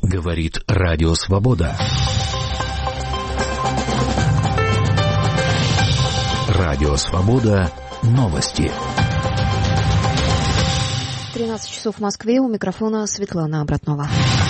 Говорит Радио Свобода. Радио Свобода. Новости. 13 часов в Москве. У микрофона Светлана Обратнова.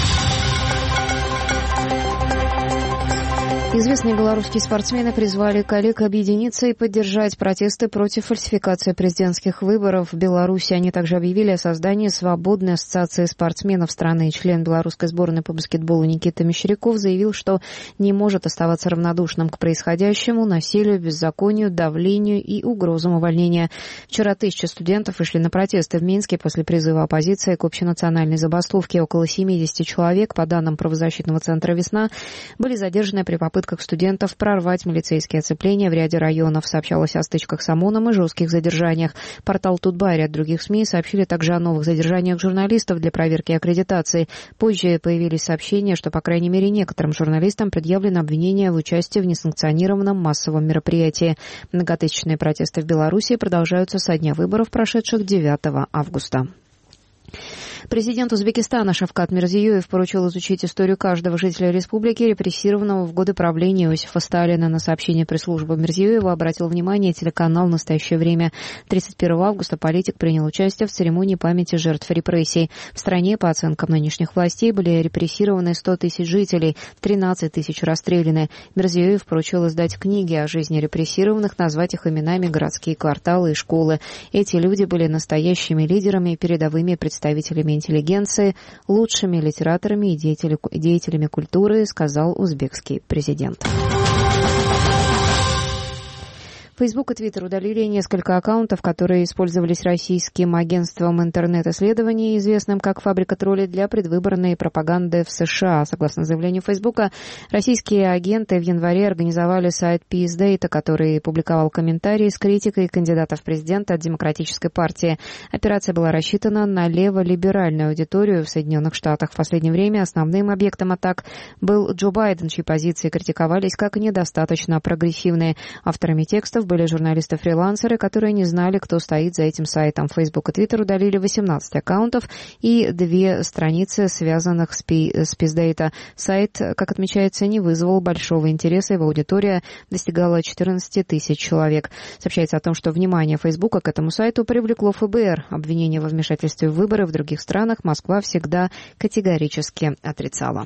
Известные белорусские спортсмены призвали коллег объединиться и поддержать протесты против фальсификации президентских выборов в Беларуси. Они также объявили о создании свободной ассоциации спортсменов страны. Член белорусской сборной по баскетболу Никита Мещеряков заявил, что не может оставаться равнодушным к происходящему, насилию, беззаконию, давлению и угрозам увольнения. Вчера 1000 студентов вышли на протесты в Минске после призыва оппозиции к общенациональной забастовке. Около 70 человек, по данным правозащитного центра «Весна», были задержаны при попытках студентов прорвать милицейские оцепления в ряде районов. Сообщалось о стычках с ОМОНом и жестких задержаниях. Портал «Тутба» и ряд других СМИ сообщили также о новых задержаниях журналистов для проверки аккредитации. Позже появились сообщения, что, по крайней мере, некоторым журналистам предъявлено обвинение в участии в несанкционированном массовом мероприятии. Многотысячные протесты в Беларуси продолжаются со дня выборов, прошедших 9 августа. Президент Узбекистана Шавкат Мирзиёев поручил изучить историю каждого жителя республики, репрессированного в годы правления Иосифа Сталина. На сообщение пресс-службы Мирзиёева обратил внимание телеканал «Настоящее время». 31 августа политик принял участие в церемонии памяти жертв репрессий. В стране, по оценкам нынешних властей, были репрессированы 100 тысяч жителей, 13 тысяч расстреляны. Мирзиёев поручил издать книги о жизни репрессированных, назвать их именами городские кварталы и школы. Эти люди были настоящими лидерами и передовыми представителями интеллигенции, лучшими литераторами и деятелями культуры, сказал узбекский президент. Facebook и Twitter удалили несколько аккаунтов, которые использовались российским агентством интернет-исследований, известным как «Фабрика троллей», для предвыборной пропаганды в США. Согласно заявлению Facebook, российские агенты в январе организовали сайт Peace Data, который публиковал комментарии с критикой кандидатов в президенты от Демократической партии. Операция была рассчитана на леволиберальную аудиторию в Соединенных Штатах. В последнее время основным объектом атак был Джо Байден, чьи позиции критиковались как недостаточно прогрессивные. Авторами текстов были журналисты-фрилансеры, которые не знали, кто стоит за этим сайтом. Facebook и Twitter удалили 18 аккаунтов и 2 страницы, связанных с Peace Data. Сайт, как отмечается, не вызвал большого интереса, его аудитория достигала 14 тысяч человек. Сообщается о том, что внимание Facebook к этому сайту привлекло ФБР. Обвинения во вмешательстве в выборы в других странах Москва всегда категорически отрицала.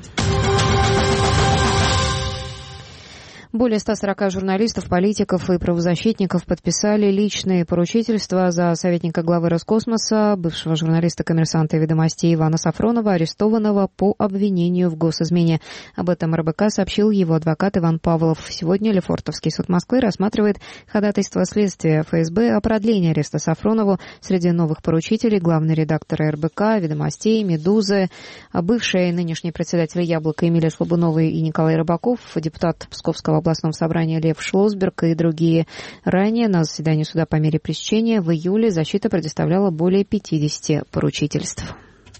Более 140 журналистов, политиков и правозащитников подписали личные поручительства за советника главы Роскосмоса, бывшего журналиста «Коммерсанта» и «Ведомостей» Ивана Сафронова, арестованного по обвинению в госизмене. Об этом РБК сообщил его адвокат Иван Павлов. Сегодня Лефортовский суд Москвы рассматривает ходатайство следствия ФСБ о продлении ареста Сафронову. Среди новых поручителей главный редактор РБК, «Ведомостей», «Медузы», бывший и нынешний председатель «Яблоко» Эмилия Слобунова и Николай Рыбаков, депутат Псковского областного собрания Лев Шлосберг и другие. Ранее на заседании суда по мере пресечения в июле защита предоставляла более 50 поручительств.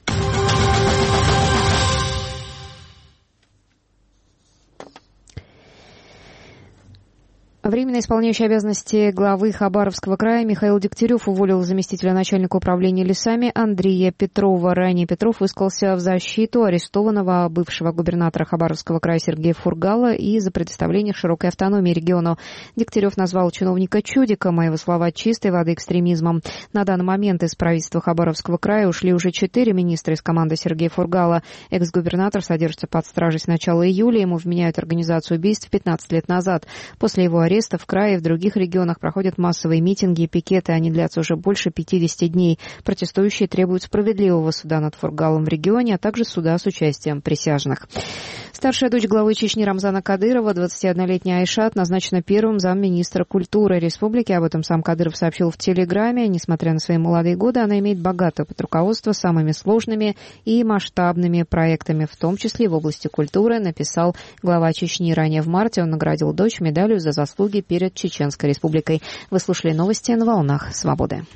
Временно исполняющий обязанности главы Хабаровского края Михаил Дегтярев уволил заместителя начальника управления лесами Андрея Петрова. Ранее Петров высказался в защиту арестованного бывшего губернатора Хабаровского края Сергея Фургала и за предоставление широкой автономии региону. Дегтярев назвал чиновника чудиком, а его слова чистой воды экстремизмом. На данный момент из правительства Хабаровского края ушли уже 4 министра из команды Сергея Фургала. Экс-губернатор содержится под стражей с начала июля. Ему вменяют организацию убийств 15 лет назад. После его ареста в крае и в других регионах проходят массовые митинги и пикеты. Они длятся уже больше 50 дней. Протестующие требуют справедливого суда над Фургалом в регионе, а также суда с участием присяжных. Старшая дочь главы Чечни Рамзана Кадырова, 21-летняя Айшат, назначена первым замминистра культуры республики. Об этом сам Кадыров сообщил в Телеграме. Несмотря на свои молодые годы, она имеет богатый опыт руководства самыми сложными и масштабными проектами, в том числе в области культуры, написал глава Чечни. Ранее в марте он наградил дочь медалью за заслуги перед Чеченской республикой. Вы слушали новости на волнах Свободы.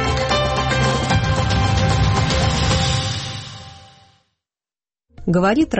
Говорит